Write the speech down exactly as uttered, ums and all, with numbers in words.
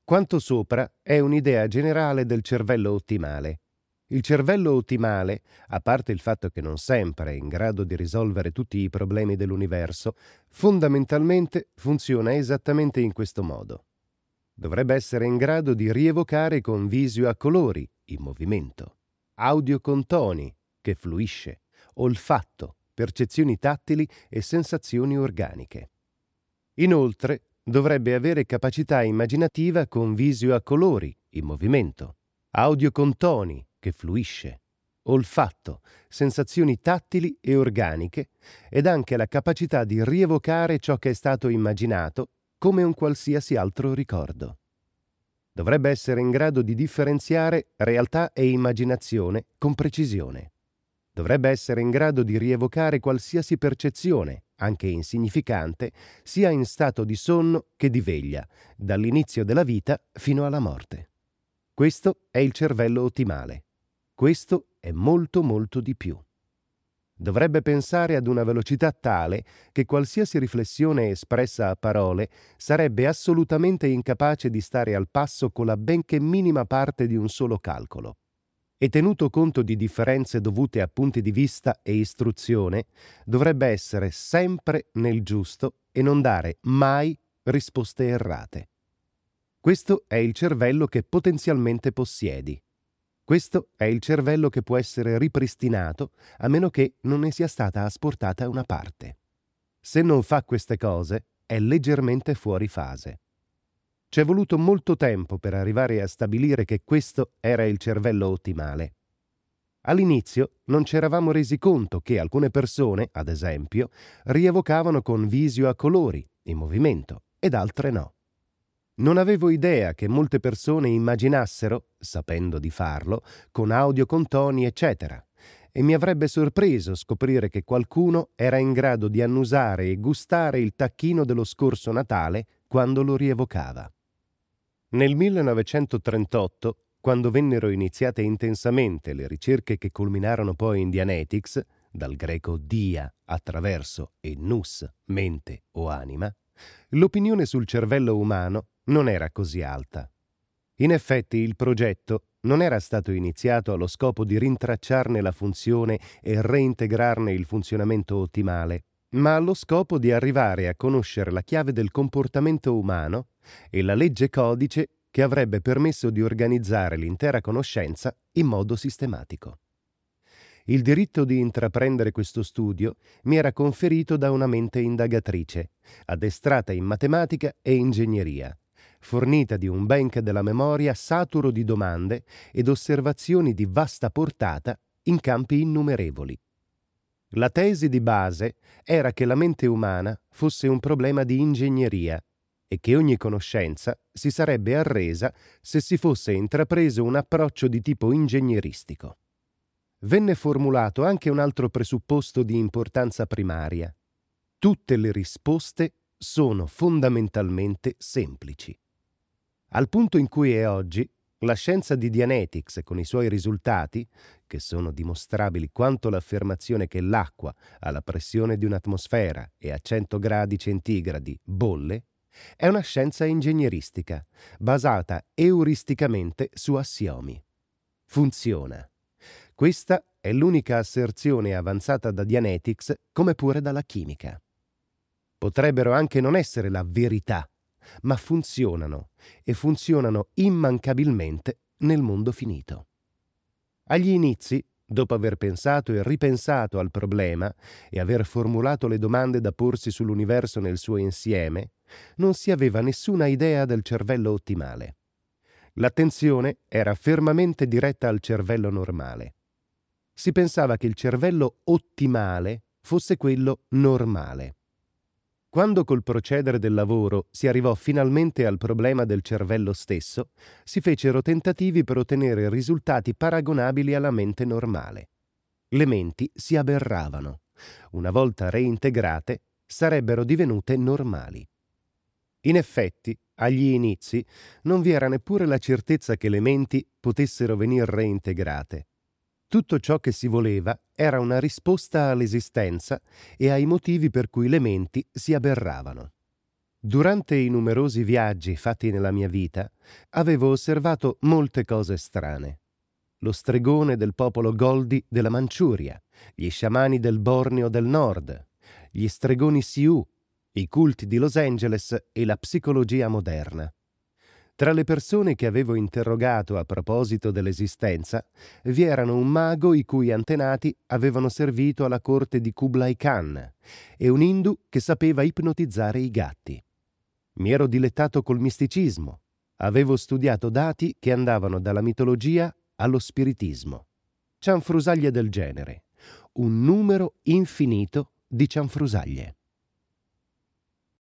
Quanto sopra è un'idea generale del cervello ottimale. Il cervello ottimale, a parte il fatto che non sempre è in grado di risolvere tutti i problemi dell'universo, fondamentalmente funziona esattamente in questo modo. Dovrebbe essere in grado di rievocare con visio a colori, in movimento, audio con toni, che fluisce, olfatto, percezioni tattili e sensazioni organiche. Inoltre, dovrebbe avere capacità immaginativa con visio a colori, in movimento, audio con toni, che fluisce, olfatto, sensazioni tattili e organiche, ed anche la capacità di rievocare ciò che è stato immaginato come un qualsiasi altro ricordo. Dovrebbe essere in grado di differenziare realtà e immaginazione con precisione. Dovrebbe essere in grado di rievocare qualsiasi percezione, anche insignificante, sia in stato di sonno che di veglia, dall'inizio della vita fino alla morte. Questo è il cervello ottimale. Questo è molto molto di più. Dovrebbe pensare ad una velocità tale che qualsiasi riflessione espressa a parole sarebbe assolutamente incapace di stare al passo con la benché minima parte di un solo calcolo. E tenuto conto di differenze dovute a punti di vista e istruzione, dovrebbe essere sempre nel giusto e non dare mai risposte errate. Questo è il cervello che potenzialmente possiedi. Questo è il cervello che può essere ripristinato a meno che non ne sia stata asportata una parte. Se non fa queste cose, è leggermente fuori fase. C'è voluto molto tempo per arrivare a stabilire che questo era il cervello ottimale. All'inizio non ci eravamo resi conto che alcune persone, ad esempio, rievocavano con visio a colori, in movimento, ed altre no. Non avevo idea che molte persone immaginassero, sapendo di farlo, con audio con toni, eccetera, e mi avrebbe sorpreso scoprire che qualcuno era in grado di annusare e gustare il tacchino dello scorso Natale quando lo rievocava. Nel millenovecentotrentotto, quando vennero iniziate intensamente le ricerche che culminarono poi in Dianetics, dal greco dia, attraverso, e nous, mente o anima, l'opinione sul cervello umano non era così alta. In effetti il progetto non era stato iniziato allo scopo di rintracciarne la funzione e reintegrarne il funzionamento ottimale, ma allo scopo di arrivare a conoscere la chiave del comportamento umano e la legge codice che avrebbe permesso di organizzare l'intera conoscenza in modo sistematico. Il diritto di intraprendere questo studio mi era conferito da una mente indagatrice, addestrata in matematica e ingegneria, fornita di un bank della memoria saturo di domande ed osservazioni di vasta portata in campi innumerevoli. La tesi di base era che la mente umana fosse un problema di ingegneria e che ogni conoscenza si sarebbe arresa se si fosse intrapreso un approccio di tipo ingegneristico. Venne formulato anche un altro presupposto di importanza primaria. Tutte le risposte sono fondamentalmente semplici. Al punto in cui è oggi, la scienza di Dianetics con i suoi risultati, che sono dimostrabili quanto l'affermazione che l'acqua alla pressione di un'atmosfera e a cento gradi centigradi bolle, è una scienza ingegneristica, basata euristicamente su assiomi. Funziona. Questa è l'unica asserzione avanzata da Dianetics come pure dalla chimica. Potrebbero anche non essere la verità, ma funzionano, e funzionano immancabilmente nel mondo finito. Agli inizi, dopo aver pensato e ripensato al problema e aver formulato le domande da porsi sull'universo nel suo insieme, non si aveva nessuna idea del cervello ottimale. L'attenzione era fermamente diretta al cervello normale. Si pensava che il cervello ottimale fosse quello normale. Quando col procedere del lavoro si arrivò finalmente al problema del cervello stesso, si fecero tentativi per ottenere risultati paragonabili alla mente normale. Le menti si aberravano. Una volta reintegrate, sarebbero divenute normali. In effetti, agli inizi, non vi era neppure la certezza che le menti potessero venir reintegrate. Tutto ciò che si voleva era una risposta all'esistenza e ai motivi per cui le menti si aberravano. Durante i numerosi viaggi fatti nella mia vita, avevo osservato molte cose strane. Lo stregone del popolo Goldi della Manciuria, gli sciamani del Borneo del Nord, gli stregoni Sioux, i culti di Los Angeles e la psicologia moderna. Tra le persone che avevo interrogato a proposito dell'esistenza, vi erano un mago i cui antenati avevano servito alla corte di Kublai Khan e un Hindu che sapeva ipnotizzare i gatti. Mi ero dilettato col misticismo. Avevo studiato dati che andavano dalla mitologia allo spiritismo. Cianfrusaglie del genere. Un numero infinito di cianfrusaglie.